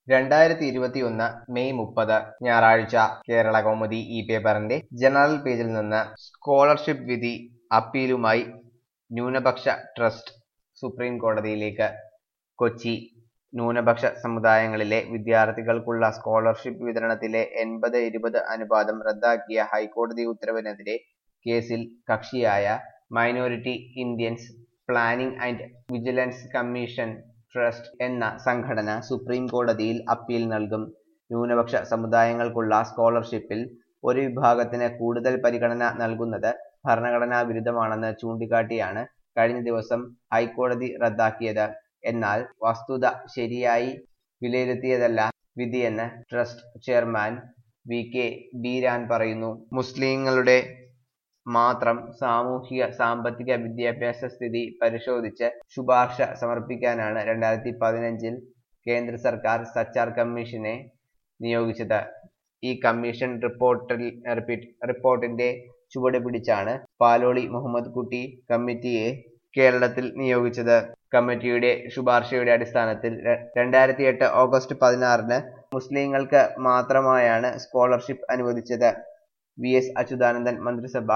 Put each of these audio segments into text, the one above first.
2021 May 30 ഞായറാഴ്ച കേരളകൗമുദി ഈ പേപ്പറിന്റെ ജനറൽ പേജിൽ നിന്ന് സ്കോളർഷിപ്പ് വിധി അപ്പീലുമായി ന്യൂനപക്ഷ ട്രസ്റ്റ് സുപ്രീം കോടതിയിലേക്ക്. കൊച്ചി ന്യൂനപക്ഷ സമുദായങ്ങളിലെ വിദ്യാർത്ഥികൾക്കുള്ള സ്കോളർഷിപ്പ് വിതരണത്തിലെ 80-20 അനുപാതം റദ്ദാക്കിയ ഹൈക്കോടതി ഉത്തരവിനെതിരെ കേസിൽ കക്ഷിയായ Minority Indians Planning and Vigilance Commission Trust എന്ന സംഘടന സുപ്രീം കോടതിയിൽ അപ്പീൽ നൽകും. ന്യൂനപക്ഷ സമുദായങ്ങൾക്കുള്ള സ്കോളർഷിപ്പിൽ ഒരു വിഭാഗത്തിന് കൂടുതൽ പരിഗണന നൽകുന്നത് ഭരണഘടനാ വിരുദ്ധമാണെന്ന് ചൂണ്ടിക്കാട്ടിയാണ് കഴിഞ്ഞ ദിവസം ഹൈക്കോടതി റദ്ദാക്കിയത്. എന്നാൽ വസ്തുത ശരിയായി വിലയിരുത്തിയതല്ല വിധിയെന്ന് ട്രസ്റ്റ് ചെയർമാൻ VK ബീരാൻ പറയുന്നു. മുസ്ലിങ്ങളുടെ മാത്രം സാമൂഹിക സാമ്പത്തിക വിദ്യാഭ്യാസ സ്ഥിതി പരിശോധിച്ച് ശുപാർശ സമർപ്പിക്കാനാണ് 2015 കേന്ദ്ര സർക്കാർ സച്ചാർ കമ്മീഷനെ നിയോഗിച്ചത്. ഈ കമ്മീഷൻ റിപ്പോർട്ടിന്റെ ചുവട് പിടിച്ചാണ് പാലോളി മുഹമ്മദ് കുട്ടി കമ്മിറ്റിയെ കേരളത്തിൽ നിയോഗിച്ചത്. കമ്മിറ്റിയുടെ ശുപാർശയുടെ അടിസ്ഥാനത്തിൽ 2008 ഓഗസ്റ്റ് 16 മുസ്ലിങ്ങൾക്ക് മാത്രമായാണ് സ്കോളർഷിപ്പ് അനുവദിച്ചത്. VS അച്യുതാനന്ദൻ മന്ത്രിസഭ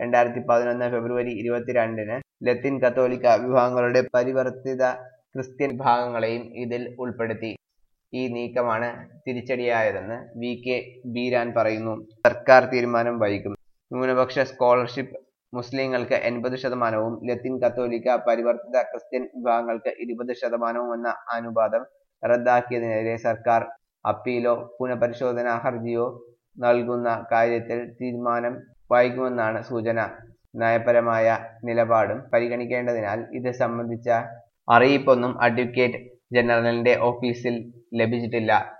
2011 ഫെബ്രുവരി 22 ലത്തീൻ കത്തോലിക്ക വിഭാഗങ്ങളുടെ പരിവർത്തിത ക്രിസ്ത്യൻ വിഭാഗങ്ങളെയും ഇതിൽ ഉൾപ്പെടുത്തി. ഈ നീക്കമാണ് തിരിച്ചടിയായതെന്ന് VK ബീരാൻ പറയുന്നു. സർക്കാർ തീരുമാനം വൈകും. ന്യൂനപക്ഷ സ്കോളർഷിപ്പ് മുസ്ലിങ്ങൾക്ക് 80%വും ലത്തീൻ കത്തോലിക്ക പരിവർത്തിത ക്രിസ്ത്യൻ വിഭാഗങ്ങൾക്ക് 20%വും എന്ന അനുപാതം റദ്ദാക്കിയതിനെതിരെ സർക്കാർ അപ്പീലോ പുനഃപരിശോധനാ ഹർജിയോ നൽകുന്ന കാര്യത്തിൽ തീരുമാനം വൈകുമെന്നാണ് സൂചന. നയപരമായ നിലപാടും പരിഗണിക്കേണ്ടതിനാൽ ഇത് സംബന്ധിച്ച അറിയിപ്പൊന്നും അഡ്വക്കേറ്റ് ജനറലിന്റെ ഓഫീസിൽ ലഭിച്ചിട്ടില്ല.